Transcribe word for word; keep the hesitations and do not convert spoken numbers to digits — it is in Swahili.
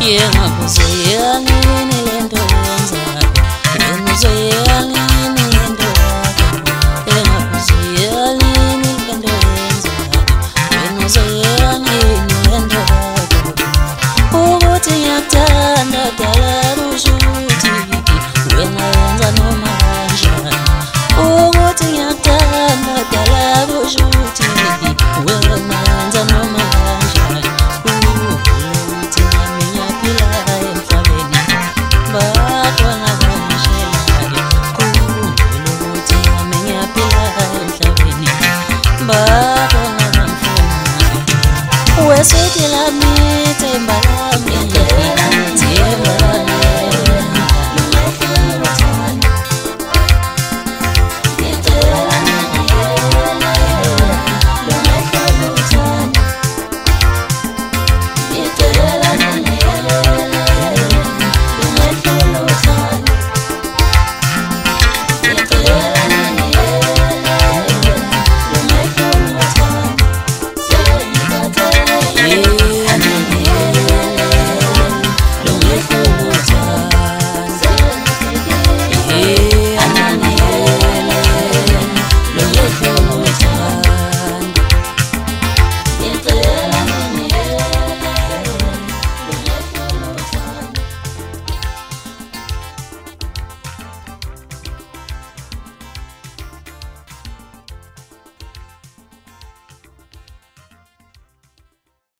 Yengakuzoyelani lento yenzayo, yengakuzoyelani lento yakho, yengakuzoyelani lento yenzayo, yengakuzoyelani lento yakho. Ukuthi ngiyakuthanda dala kusho ukuthi wena wenza noma kanjani. Ukuthi ngiyakuthanda dala kusho ukuthi wena wenza noma kanjani. Ukuthi nami ngiyaphila emhlabeni badwa ngabashelayo. Ukuthi nami ngiyaphila emhlabeni badwa ngabamfunayo. Wesithi lami themba